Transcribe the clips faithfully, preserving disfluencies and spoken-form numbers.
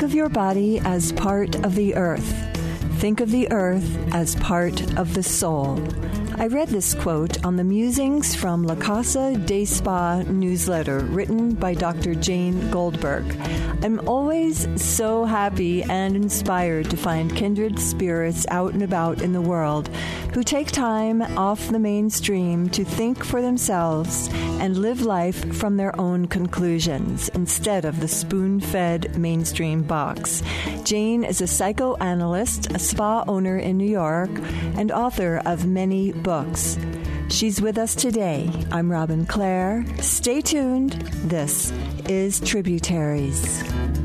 of your body as part of the earth. Think of the earth as part of the soul. I read this quote on the Musings from La Casa de Spa newsletter written by Doctor Jane Goldberg. I'm always so happy and inspired to find kindred spirits out and about in the world who take time off the mainstream to think for themselves and live life from their own conclusions instead of the spoon-fed mainstream box. Jane is a psychoanalyst, a spa owner in New York, and author of many books. She's with us today. I'm Robin Clare. Stay tuned. This is Tributaries.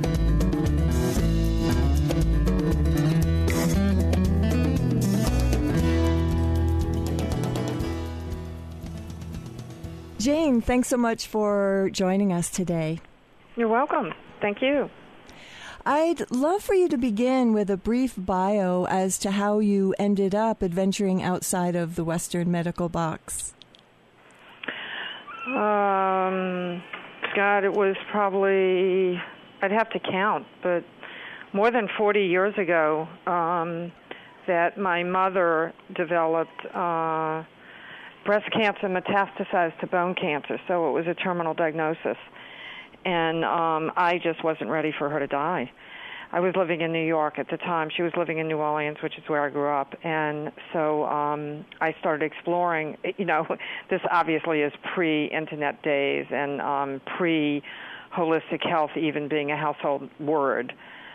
Jane, thanks so much for joining us today. You're welcome. Thank you. I'd love for you to begin with a brief bio as to how you ended up adventuring outside of the Western medical box. Um, God, it was probably, I'd have to count, but more than forty years ago um, that my mother developed uh, breast cancer metastasized to bone cancer, so it was a terminal diagnosis. And um, I just wasn't ready for her to die. I was living in New York at the time. She was living in New Orleans, which is where I grew up. And so um, I started exploring, you know, this obviously is pre-internet days and um, pre-holistic health even being a household word.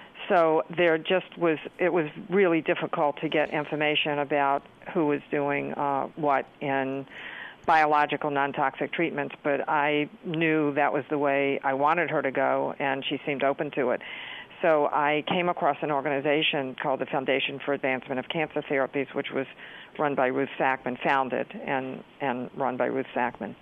So there just was, it was really difficult to get information about who was doing uh, what in biological non-toxic treatments, but I knew that was the way I wanted her to go, and she seemed open to it. So I came across an organization called the Foundation for Advancement of Cancer Therapies, which was run by Ruth Sackman, founded and, and run by Ruth Sackman,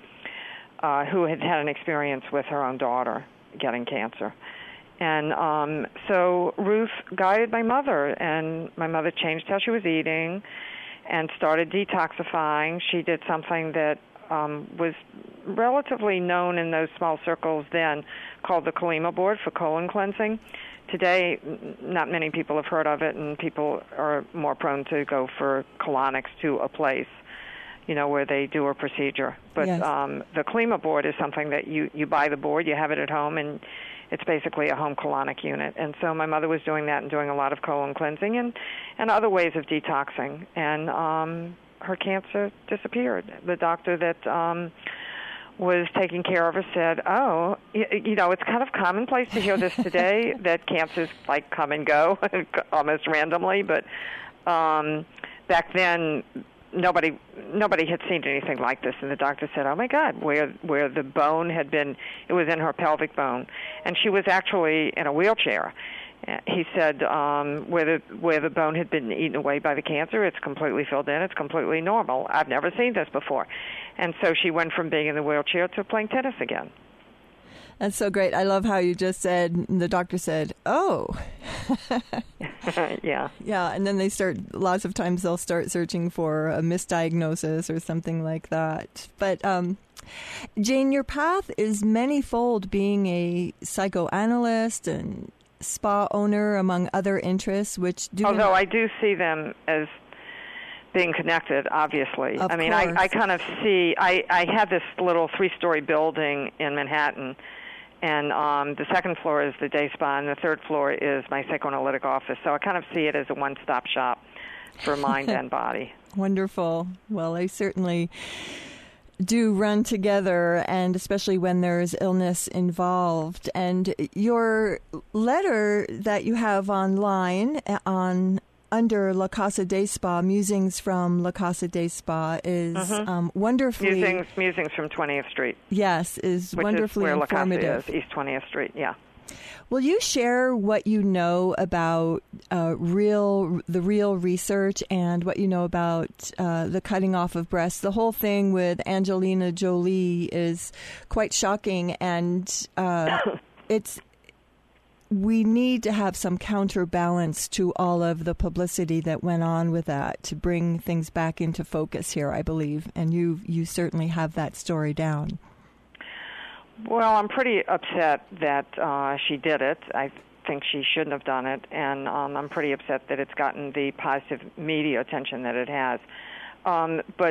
uh, who had had an experience with her own daughter getting cancer. And um, so Ruth guided my mother, and my mother changed how she was eating and started detoxifying. She did something that um, was relatively known in those small circles then, called the Kalima board for colon cleansing. Today, not many people have heard of it, and people are more prone to go for colonics to a place, you know, where they do a procedure. But yes. um, the Kalima board is something that you, you buy the board, you have it at home, and it's basically a home colonic unit. And so my mother was doing that and doing a lot of colon cleansing and, and other ways of detoxing. And um, her cancer disappeared. The doctor that um, was taking care of her said, oh, you, you know, it's kind of commonplace to hear this today, that cancers, like, come and go almost randomly. But um, back then, nobody nobody had seen anything like this, and the doctor said, oh my God, where where the bone had been, it was in her pelvic bone, and she was actually in a wheelchair. He said um, where the where the bone had been eaten away by the cancer, it's completely filled in, it's completely normal. I've never seen this before. And so she went from being in the wheelchair to playing tennis again. That's so great. I love how you just said, the doctor said, oh. Yeah. Yeah, and then they start, lots of times they'll start searching for a misdiagnosis or something like that. But um, Jane, your path is manyfold, being a psychoanalyst and spa owner, among other interests, which do... Although I do see them as being connected, obviously. Of I mean, course. I, I kind of see, I, I have this little three-story building in Manhattan, and um, the second floor is the day spa, and the third floor is my psychoanalytic office. So I kind of see it as a one-stop shop for mind and body. Wonderful. Well, I certainly do run together, and especially when there's illness involved. And your letter that you have online on under La Casa de Spa, Musings from La Casa de Spa, is mm-hmm. um, wonderfully... Musings, Musings from twentieth Street. Yes, is which wonderfully is where informative. La Casa is, East twentieth Street, yeah. Will you share what you know about uh, real, the real research, and what you know about uh, the cutting off of breasts? The whole thing with Angelina Jolie is quite shocking, and uh, it's we need to have some counterbalance to all of the publicity that went on with that to bring things back into focus here, I believe. And you you certainly have that story down. Well, I'm pretty upset that uh, she did it. I think she shouldn't have done it, and um, I'm pretty upset that it's gotten the positive media attention that it has. Um, but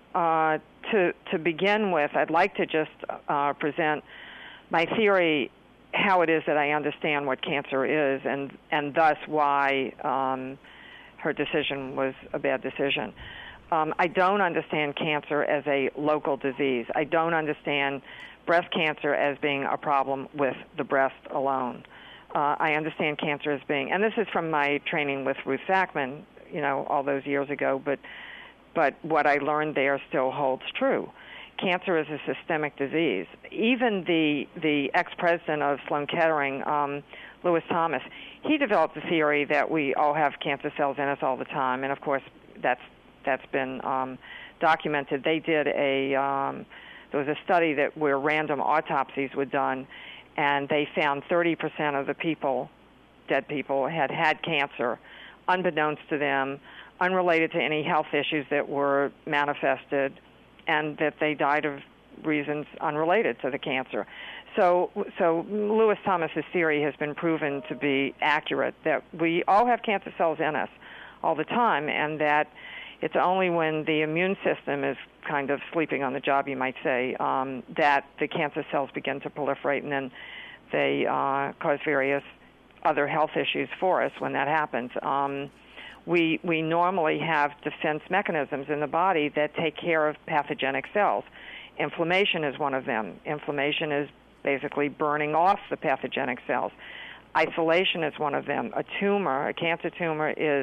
uh, to to begin with, I'd like to just uh, present my theory, how it is that I understand what cancer is, and and thus why um, her decision was a bad decision. Um, I don't understand cancer as a local disease. I don't understand breast cancer as being a problem with the breast alone. Uh, I understand cancer as being, and this is from my training with Ruth Sackman, you know, all those years ago, but but what I learned there still holds true. Cancer is a systemic disease. Even the the ex-president of Sloan Kettering, um, Lewis Thomas, he developed the theory that we all have cancer cells in us all the time, and of course that's that's been um, documented. They did a um, there was a study that where random autopsies were done, and they found thirty percent of the people, dead people, had had cancer, unbeknownst to them, unrelated to any health issues that were manifested, and that they died of reasons unrelated to the cancer. So, so Lewis Thomas's theory has been proven to be accurate, that we all have cancer cells in us all the time, and that it's only when the immune system is kind of sleeping on the job, you might say, um, that the cancer cells begin to proliferate, and then they uh, cause various other health issues for us when that happens. Um, we we normally have defense mechanisms in the body that take care of pathogenic cells. Inflammation is one of them. Inflammation is basically burning off the pathogenic cells. Isolation is one of them. A tumor, a cancer tumor, is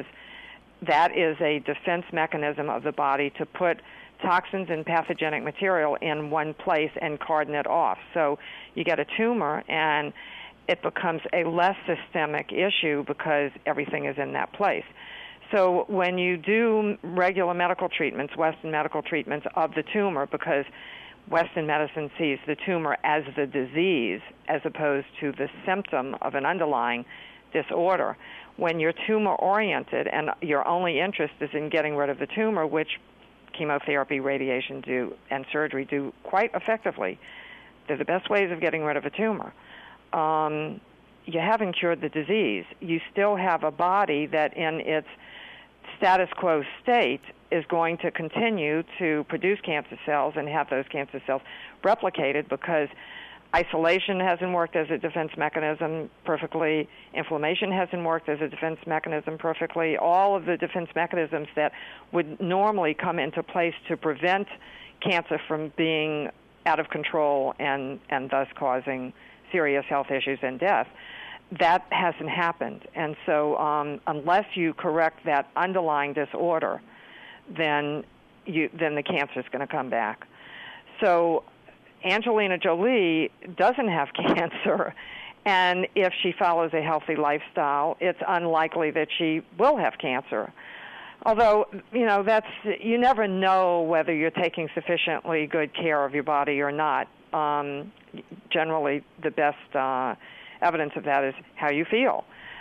that is a defense mechanism of the body to put toxins and pathogenic material in one place and cordon it off. So you get a tumor, and it becomes a less systemic issue because everything is in that place. So when you do regular medical treatments, Western medical treatments of the tumor, because Western medicine sees the tumor as the disease as opposed to the symptom of an underlying disorder, when you're tumor-oriented and your only interest is in getting rid of the tumor, which chemotherapy, radiation do, and surgery do quite effectively, they're the best ways of getting rid of a tumor. Um, you haven't cured the disease. You still have a body that in its status quo state is going to continue to produce cancer cells and have those cancer cells replicated, because isolation hasn't worked as a defense mechanism perfectly. Inflammation hasn't worked as a defense mechanism perfectly. All of the defense mechanisms that would normally come into place to prevent cancer from being out of control and, and thus causing serious health issues and death, that hasn't happened. And so um, unless you correct that underlying disorder, then you then the cancer is going to come back. So Angelina Jolie doesn't have cancer, and if she follows a healthy lifestyle, it's unlikely that she will have cancer. Although, you know, that's you never know whether you're taking sufficiently good care of your body or not. Um, generally, the best uh, evidence of that is how you feel.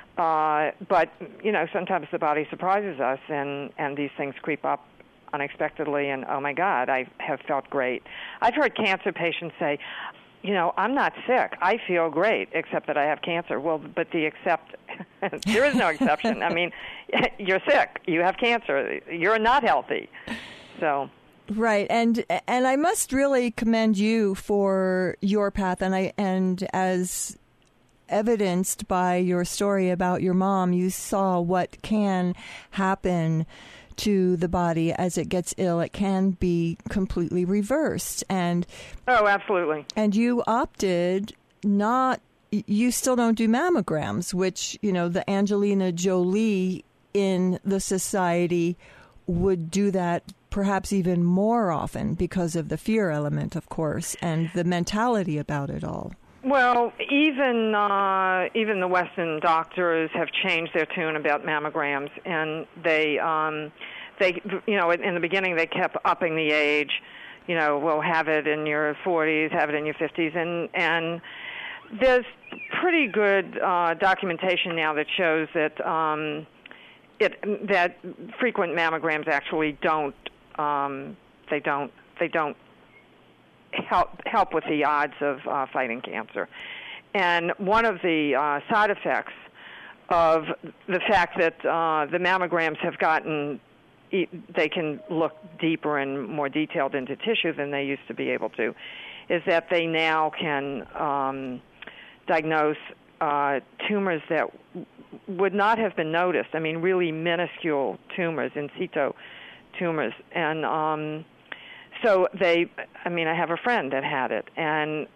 Uh, but, you know, sometimes the body surprises us, and, and these things creep up unexpectedly, and, oh, my God, I have felt great. I've heard cancer patients say, you know, I'm not sick. I feel great, except that I have cancer. Well, but the except, there is no exception. I mean, you're sick. You have cancer. You're not healthy. So... Right, and and I must really commend you for your path, and I and as evidenced by your story about your mom, you saw what can happen to the body as it gets ill. It can be completely reversed, and oh, absolutely. And you opted not. You still don't do mammograms, which, you know, the Angelina Jolie in the society would do that perhaps even more often because of the fear element, of course, and the mentality about it all. Well, even uh, even the Western doctors have changed their tune about mammograms, and they um, they you know in the beginning they kept upping the age. You know, we'll have it in your forties, have it in your fifties, and and there's pretty good uh, documentation now that shows that um, it that frequent mammograms actually don't. Um, they don't. They don't help help with the odds of uh, fighting cancer. And one of the uh, side effects of the fact that uh, the mammograms have gotten, they can look deeper and more detailed into tissue than they used to be able to, is that they now can um, diagnose uh, tumors that w- would not have been noticed. I mean, really minuscule tumors, in situ tumors. And um, so they, I mean, I have a friend that had it, and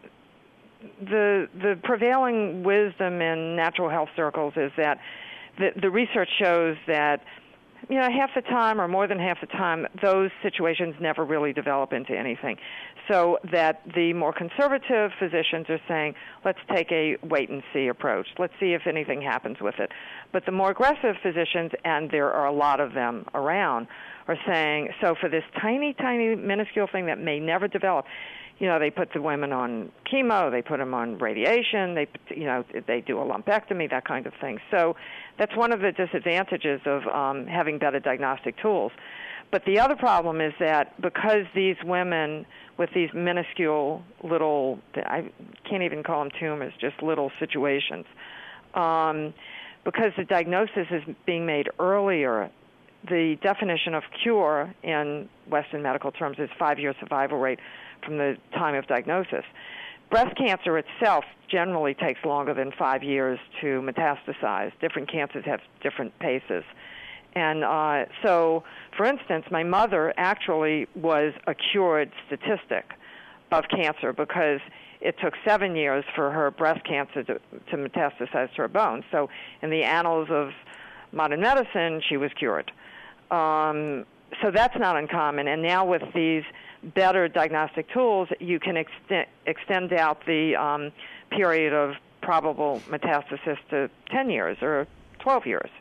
the the prevailing wisdom in natural health circles is that the, the research shows that, you know, half the time or more than half the time, those situations never really develop into anything. So that the more conservative physicians are saying, let's take a wait-and-see approach. Let's see if anything happens with it. But the more aggressive physicians, and there are a lot of them around, are saying, so for this tiny, tiny, minuscule thing that may never develop, you know, they put the women on chemo, they put them on radiation, they, you know, they do a lumpectomy, that kind of thing. So that's one of the disadvantages of um, having better diagnostic tools. But the other problem is that because these women with these minuscule little, I can't even call them tumors, just little situations, um, because the diagnosis is being made earlier, the definition of cure in Western medical terms is five-year survival rate from the time of diagnosis. Breast cancer itself generally takes longer than five years to metastasize. Different cancers have different paces. And uh, so, for instance, my mother actually was a cured statistic of cancer because it took seven years for her breast cancer to, to metastasize to her bones. So in the annals of modern medicine, she was cured. Um, so that's not uncommon. And now with these better diagnostic tools, you can extend, extend out the um, period of probable metastasis to ten years or twelve years.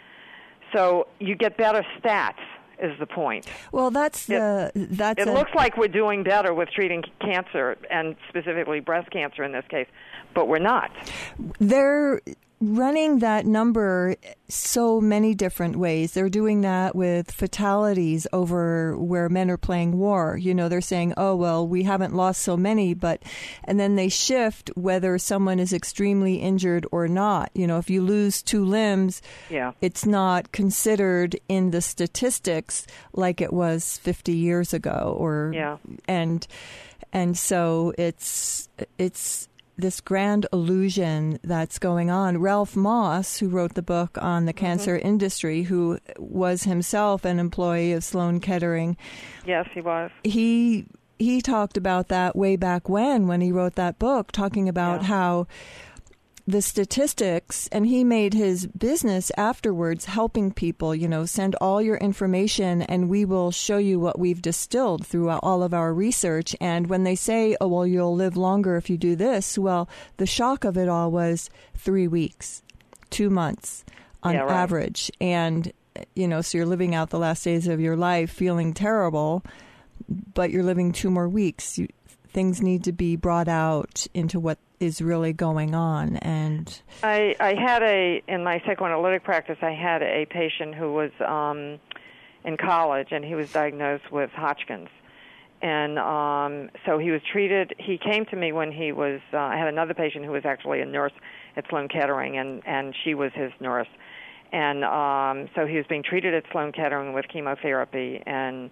So you get better stats, is the point. Well, that's the it, that's. It a, looks like we're doing better with treating cancer, and specifically breast cancer in this case, but we're not. They're running that number so many different ways. They're doing that with fatalities over where men are playing war. You know, they're saying, oh, well, we haven't lost so many, but, and then they shift whether someone is extremely injured or not. You know, if you lose two limbs, yeah. it's not considered in the statistics like it was fifty years ago or, yeah. and, and so it's, it's, this grand illusion that's going on. Ralph Moss, who wrote the book on the cancer mm-hmm. industry, who was himself an employee of Sloan Kettering. Yes, he was. He he talked about that way back when, when he wrote that book, talking about yeah. how the statistics, and he made his business afterwards helping people, you know, send all your information and we will show you what we've distilled through all of our research. And when they say, oh, well, you'll live longer if you do this, well, the shock of it all was three weeks, two months on yeah, right. average. And, you know, so you're living out the last days of your life feeling terrible, but you're living two more weeks. You, things need to be brought out into what is really going on. And I, I had a, in my psychoanalytic practice, I had a patient who was um, in college, and he was diagnosed with Hodgkin's. And um, so he was treated, he came to me when he was, uh, I had another patient who was actually a nurse at Sloan Kettering, and, and she was his nurse. And um, so he was being treated at Sloan Kettering with chemotherapy, and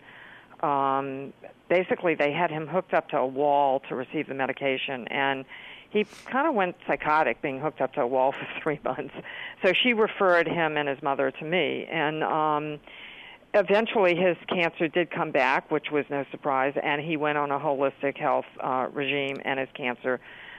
um, basically they had him hooked up to a wall to receive the medication, and he kind of went psychotic being hooked up to a wall for three months. So she referred him and his mother to me, and um, eventually his cancer did come back, which was no surprise, and he went on a holistic health uh, regime, and his cancer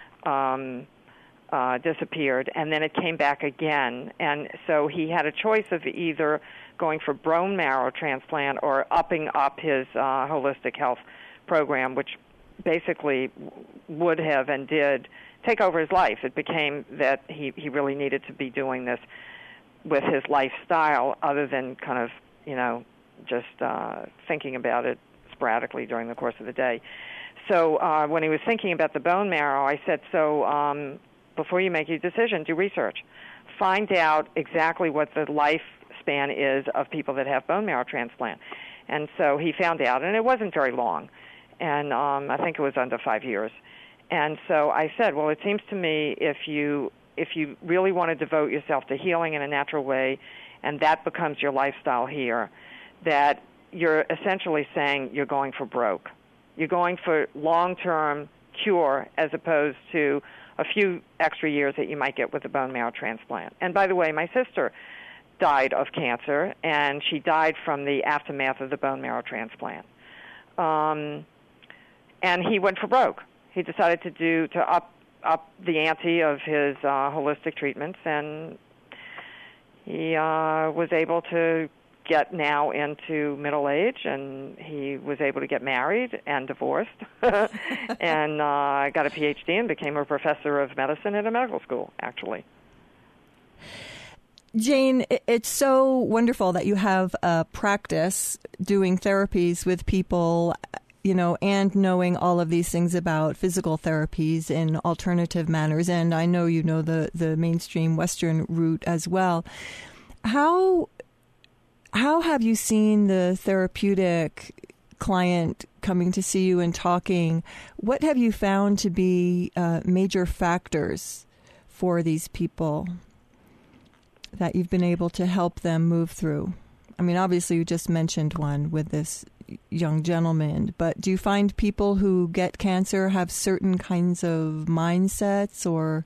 um, uh, disappeared, and then it came back again. And so he had a choice of either going for bone marrow transplant or upping up his uh, holistic health program, which basically would have and did take over his life. It became that he, he really needed to be doing this with his lifestyle other than kind of, you know, just uh, thinking about it sporadically during the course of the day. So uh, when he was thinking about the bone marrow, I said, so um, before you make your decision, do research. Find out exactly what the lifespan is of people that have bone marrow transplant. And so he found out, and it wasn't very long. And um, I think it was under five years. And so I said, well, it seems to me if you if you really want to devote yourself to healing in a natural way, and that becomes your lifestyle here, that you're essentially saying you're going for broke. You're going for long-term cure as opposed to a few extra years that you might get with a bone marrow transplant. And by the way, my sister died of cancer, and she died from the aftermath of the bone marrow transplant. Um, and he went for broke. He decided to do to up up the ante of his uh, holistic treatments, and he uh, was able to get now into middle age, and he was able to get married and divorced, and uh, got a P H D and became a professor of medicine at a medical school, actually. Jane, it's so wonderful that you have a practice doing therapies with people, you know, and knowing all of these things about physical therapies in alternative manners. And I know you know the, the mainstream Western route as well. How how have you seen the therapeutic client coming to see you and talking? What have you found to be uh, major factors for these people that you've been able to help them move through? I mean, obviously you just mentioned one with this young gentleman, but do you find people who get cancer have certain kinds of mindsets or...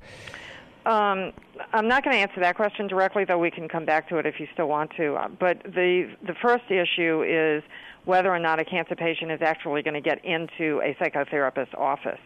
Um, I'm not going to answer that question directly, though we can come back to it if you still want to. But the the first issue is whether or not a cancer patient is actually going to get into a psychotherapist's office.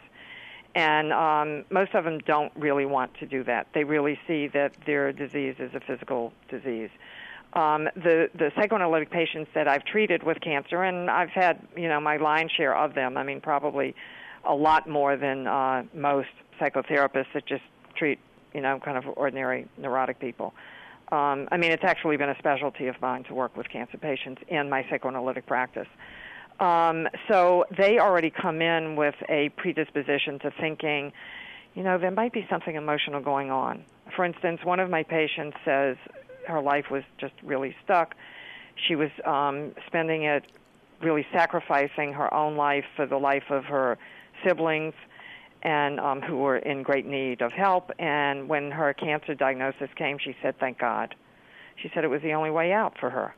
And um, most of them don't really want to do that. They really see that their disease is a physical disease. Um, the, the psychoanalytic patients that I've treated with cancer, and I've had, you know, my lion's share of them, I mean, probably a lot more than uh, most psychotherapists that just treat, you know, kind of ordinary neurotic people. Um, I mean, it's actually been a specialty of mine to work with cancer patients in my psychoanalytic practice. Um, so they already come in with a predisposition to thinking, you know, there might be something emotional going on. For instance, one of my patients says her life was just really stuck. She was um, spending it really sacrificing her own life for the life of her siblings, and um, who were in great need of help. And when her cancer diagnosis came, she said, thank God. She said it was the only way out for her.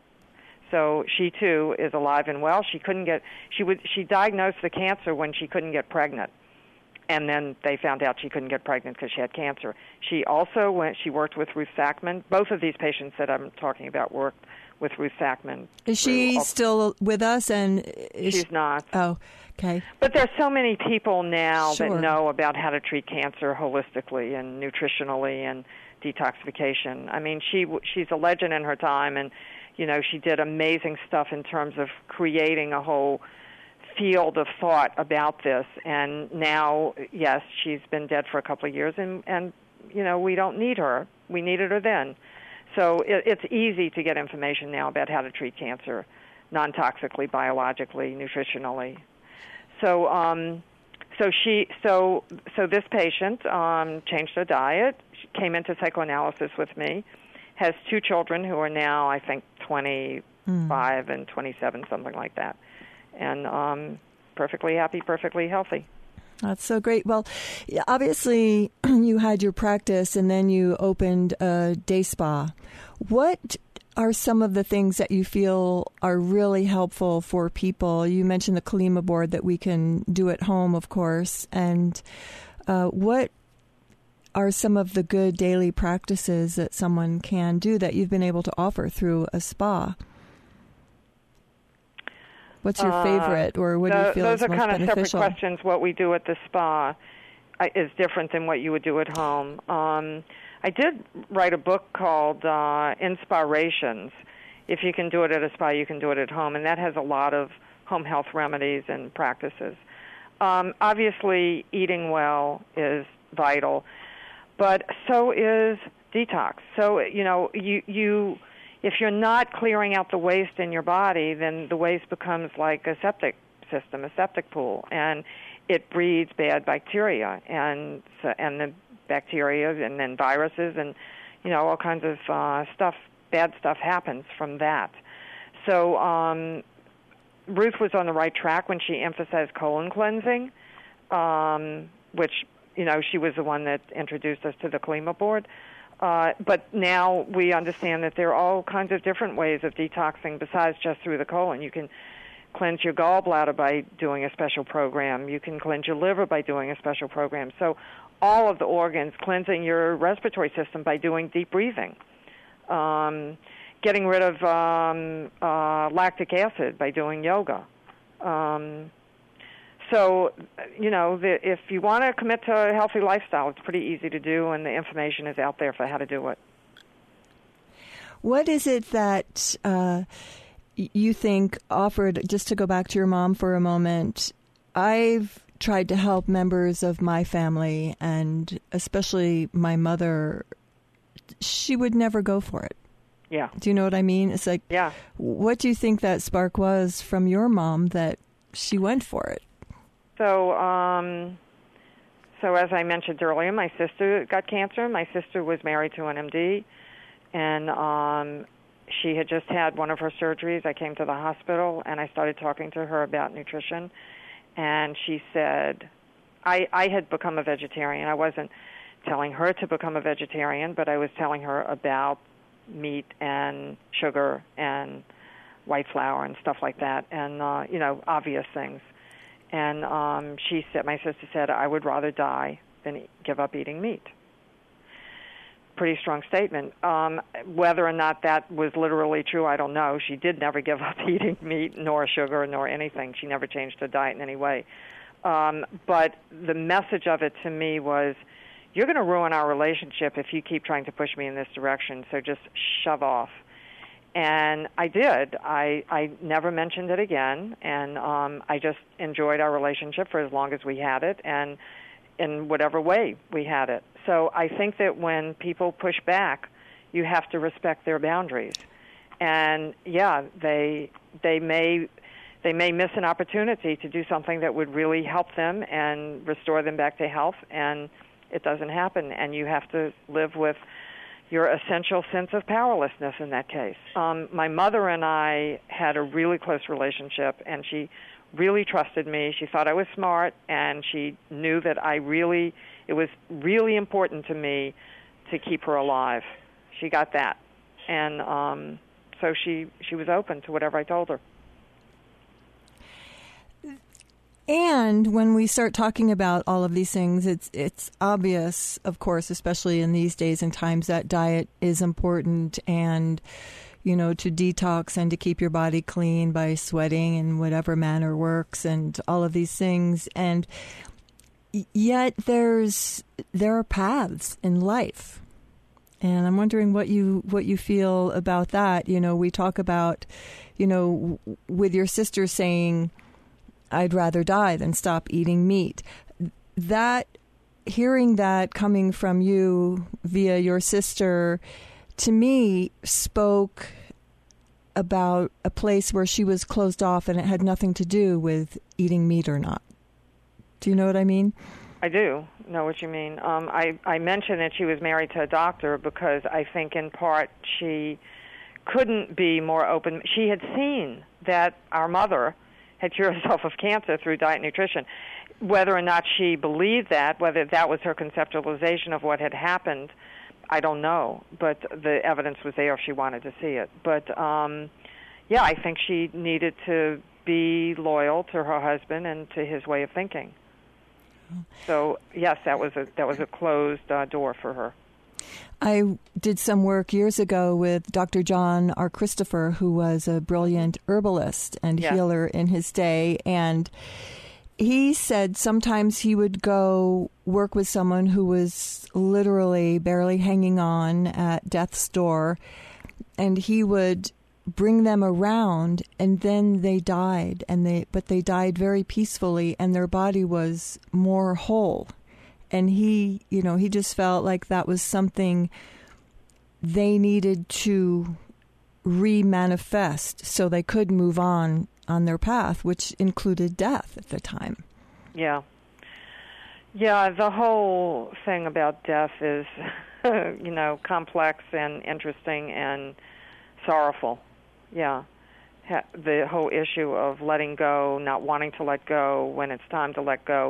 So she, too, is alive and well. She couldn't get, she would, she diagnosed the cancer when she couldn't get pregnant. And then they found out she couldn't get pregnant because she had cancer. She also went, she worked with Ruth Sackman. Both of these patients that I'm talking about worked with Ruth Sackman. Is she all, still with us? And is she's not. Oh, okay. But there's so many people now Sure. that know about how to treat cancer holistically and nutritionally and detoxification. I mean, she she's a legend in her time, and you know, she did amazing stuff in terms of creating a whole field of thought about this. And now, yes, she's been dead for a couple of years, and and you know, we don't need her. We needed her then. So it, it's easy to get information now about how to treat cancer non-toxically, biologically, nutritionally. So, um, so she, so, so this patient um, changed her diet. She came into psychoanalysis with me. Has two children who are now, I think, twenty-five mm. and twenty-seven, something like that, and um, perfectly happy, perfectly healthy. That's so great. Well, obviously, you had your practice, and then you opened a day spa. What are some of the things that you feel are really helpful for people? You mentioned the Kalima board that we can do at home, of course. And uh, what are some of the good daily practices that someone can do that you've been able to offer through a spa? What's your uh, favorite, or what the, do you feel is most beneficial? Those are kind of separate questions. What we do at the spa is different than what you would do at home. Um, I did write a book called uh, Inspirations. If you can do it at a spa, you can do it at home, and that has a lot of home health remedies and practices. Um, obviously, eating well is vital, but so is detox. So, you know, you you if you're not clearing out the waste in your body, then the waste becomes like a septic system, a septic pool, and it breeds bad bacteria, and and the bacteria and then viruses and, you know, all kinds of uh, stuff, bad stuff happens from that. So um, Ruth was on the right track when she emphasized colon cleansing. Um, which, you know, she was the one that introduced us to the Klima board. Uh, but now we understand that there are all kinds of different ways of detoxing besides just through the colon. You can cleanse your gallbladder by doing a special program. You can cleanse your liver by doing a special program. So all of the organs, cleansing your respiratory system by doing deep breathing, um, getting rid of um, uh, lactic acid by doing yoga. Um, so, you know, the, if you want to commit to a healthy lifestyle, it's pretty easy to do, and the information is out there for how to do it. What is it that uh, you think offered, just to go back to your mom for a moment, I've tried to help members of my family, and especially my mother, she would never go for it. Yeah. Do you know what I mean? It's like, yeah. What do you think that spark was from your mom that she went for it? So, um, so as I mentioned earlier, my sister got cancer. My sister was married to an M D, and um, she had just had one of her surgeries. I came to the hospital, and I started talking to her about nutrition, and she said, I, I had become a vegetarian. I wasn't telling her to become a vegetarian, but I was telling her about meat and sugar and white flour and stuff like that, and, uh, you know, obvious things. And um, she said, my sister said, I would rather die than give up eating meat. Pretty strong statement. Um, whether or not that was literally true, I don't know. She did never give up eating meat, nor sugar, nor anything. She never changed her diet in any way. Um, but the message of it to me was, you're going to ruin our relationship if you keep trying to push me in this direction, so just shove off. And I did. I, I never mentioned it again, and um, I just enjoyed our relationship for as long as we had it, and in whatever way we had it. So I think that when people push back, you have to respect their boundaries. And yeah, they they may they may miss an opportunity to do something that would really help them and restore them back to health, and it doesn't happen, and you have to live with your essential sense of powerlessness in that case. Um, my mother and I had a really close relationship, and she really trusted me. She thought I was smart, and she knew that I really, it was really important to me to keep her alive. She got that. And um, so she, she was open to whatever I told her. And when we start talking about all of these things, it's it's obvious, of course, especially in these days and times, that diet is important, and, you know, to detox and to keep your body clean by sweating in whatever manner works, and all of these things. And yet there's there are paths in life. And I'm wondering what you what you feel about that. You know, we talk about, you know, with your sister saying, I'd rather die than stop eating meat. That, hearing that coming from you via your sister, to me spoke about a place where she was closed off and it had nothing to do with eating meat or not. Do you know what I mean? I do know what you mean. Um, I, I mentioned that she was married to a doctor because I think in part she couldn't be more open. She had seen that our mother had cured herself of cancer through diet and nutrition. Whether or not she believed that, whether that was her conceptualization of what had happened, I don't know. But the evidence was there if she wanted to see it. But, um, yeah, I think she needed to be loyal to her husband and to his way of thinking. So, yes, that was a, that was a closed uh, door for her. I did some work years ago with Doctor John R. Christopher, who was a brilliant herbalist and yeah. healer in his day. And he said sometimes he would go work with someone who was literally barely hanging on at death's door, and he would bring them around, and then they died, and they but they died very peacefully, and their body was more whole. And he, you know, he just felt like that was something they needed to re-manifest so they could move on on their path, which included death at the time. Yeah. Yeah, the whole thing about death is, you know, complex and interesting and sorrowful. Yeah. The whole issue of letting go, not wanting to let go when it's time to let go,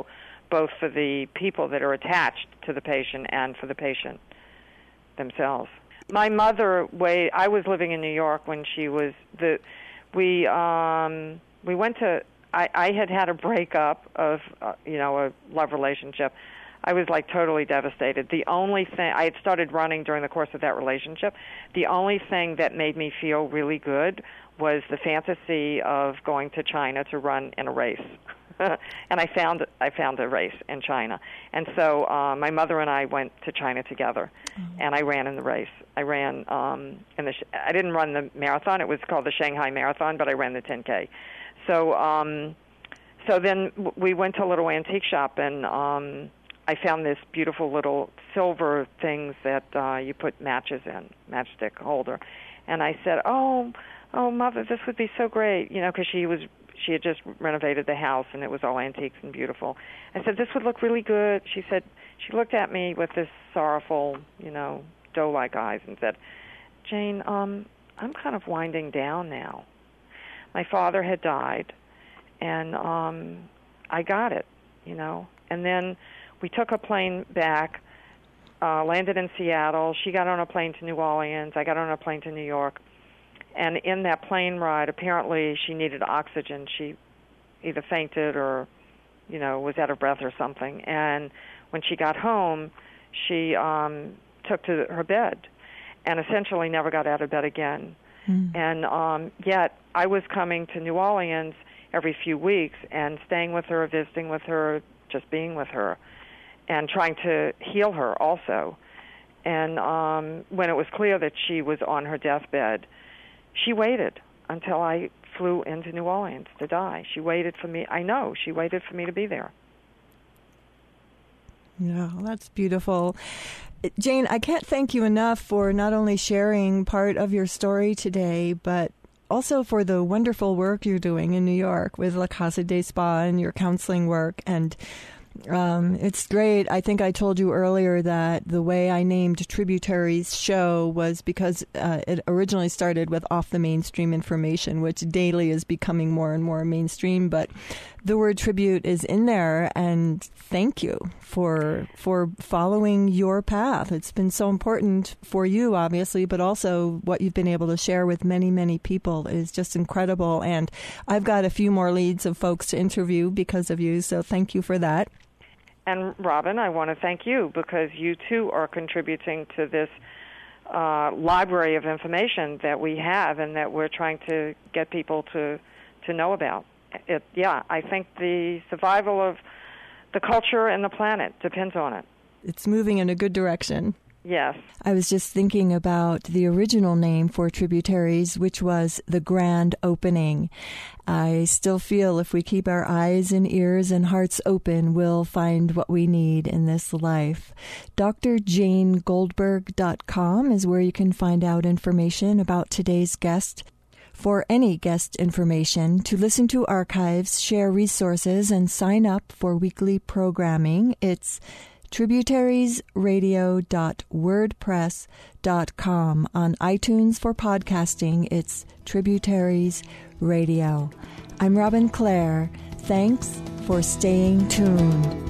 both for the people that are attached to the patient and for the patient themselves. My mother, way I was living in New York when she was the. We um, we went to. I, I had had a breakup of uh, you know a love relationship. I was like totally devastated. The only thing I had started running during the course of that relationship. The only thing that made me feel really good was the fantasy of going to China to run in a race. And I found I found a race in China, and so uh, my mother and I went to China together, mm-hmm. and I ran in the race. I ran um, in the. I didn't run the marathon; it was called the Shanghai Marathon, but I ran the ten K. So, um, so then we went to a little antique shop, and um, I found this beautiful little silver things that uh, you put matches in, matchstick holder, and I said, "Oh, oh, Mother, this would be so great," you know, because she was. She had just renovated the house, and it was all antiques and beautiful. I said, this would look really good. She said, she looked at me with this sorrowful, you know, doe-like eyes and said, Jane, um, I'm kind of winding down now. My father had died, and um, I got it, you know. And then we took a plane back, uh, landed in Seattle. She got on a plane to New Orleans. I got on a plane to New York. And in that plane ride, apparently she needed oxygen. She either fainted or, you know, was out of breath or something. And when she got home, she um, took to her bed and essentially never got out of bed again. Mm. And um, yet I was coming to New Orleans every few weeks and staying with her, visiting with her, just being with her, and trying to heal her also. And um, when it was clear that she was on her deathbed, she waited until I flew into New Orleans to die. She waited for me. I know she waited for me to be there. Yeah, that's beautiful. Jane, I can't thank you enough for not only sharing part of your story today, but also for the wonderful work you're doing in New York with La Casa de Spa and your counseling work. And Um, it's great. I think I told you earlier that the way I named Tributaries show was because uh, it originally started with Off the Mainstream Information, which daily is becoming more and more mainstream. But the word tribute is in there, and thank you for for following your path. It's been so important for you, obviously, but also what you've been able to share with many, many people is just incredible. And I've got a few more leads of folks to interview because of you, so thank you for that. And, Robin, I want to thank you because you, too, are contributing to this uh, library of information that we have and that we're trying to get people to, to know about. It, yeah, I think the survival of the culture and the planet depends on it. It's moving in a good direction. Yes. I was just thinking about the original name for Tributaries, which was The Grand Opening. I still feel if we keep our eyes and ears and hearts open, we'll find what we need in this life. D R Jane Goldberg dot com is where you can find out information about today's guest. For any guest information, to listen to archives, share resources, and sign up for weekly programming, it's tributaries radio dot wordpress dot com. On iTunes for podcasting, it's Tributaries Radio. I'm Robin Clare. Thanks for staying tuned.